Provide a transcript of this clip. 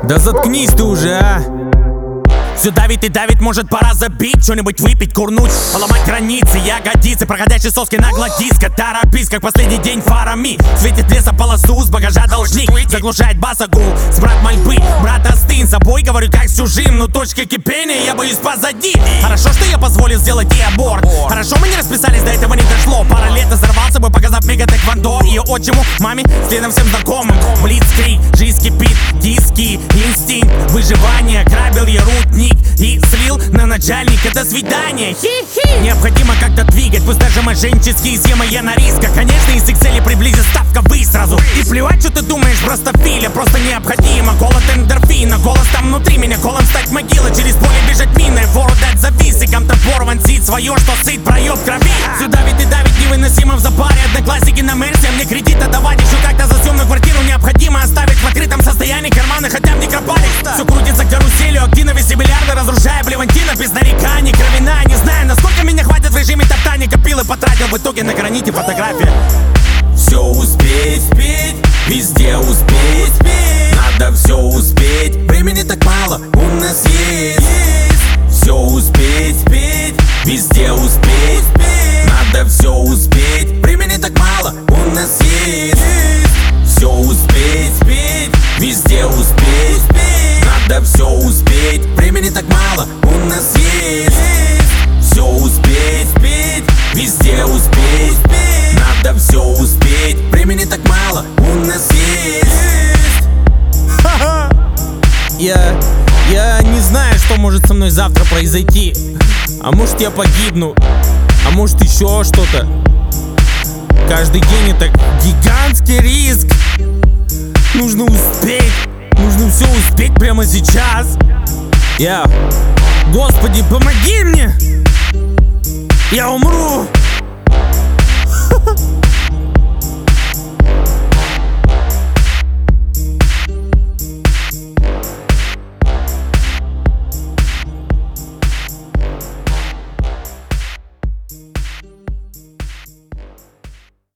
Да заткнись ты уже, а! Все давит и давит, может пора забить, что-нибудь выпить, курнуть, поломать границы, ягодицы, проходящие соски нагло диско, торопись, как последний день фарами. Светит лесополосу, с багажа должник, заглушает баса гул, с брат мольбы, брат остынь, собой говорю как с чужим, но точка кипения я боюсь позади. Хорошо, что я позволил сделать ей аборт, хорошо мы не расписались, до этого не дошло. Пара лет взорвал собой, показав мега тэквондо, ее отчиму, маме, следом всем знакомым. Блицкриг, жизнь кипит, диски, инстинкт, выживание, грабил я рудник и слил на начальника, до свидания. Хи-хи. Необходимо как-то двигать, пусть даже мошеннические схемы я на рисках. Конечно, если к цели приблизит, ставка вы сразу. И плевать, что ты думаешь, просто филя, просто необходимо. Голод эндорфина, голос там внутри меня, голом стать могила, через поле бежать миной, вору дать зависикам, топор вонзит свое, что сыт проеб в крови. Все давит и давит, невыносимо в запаре, одноклассники на Мерсе, мне кредита давать еще как-то за съемную квартиру необходимо оставить в открытом состоянии карманы, хотя в некропале. Все крутится каруселью, активно вестибулярно разрушая Плевантина без нареканий, кровина. Не знаю, насколько меня хватит в режиме топтания, копил и потратил, в итоге на граните фотография. Все успеть, везде успеть, надо все успеть, времени так мало у нас есть. Все успеть, везде успеть, надо все успеть, времени так мало у нас есть. Все успеть, везде успеть, надо все успеть, времени так мало у нас есть. Все успеть, везде успеть, надо все успеть, времени так мало у нас есть. Я не знаю, что может со мной завтра произойти. А может я погибну, а может еще что-то. Каждый день это гигантский риск. Нужно успеть, нужно все успеть прямо сейчас. Господи, помоги мне! Я умру!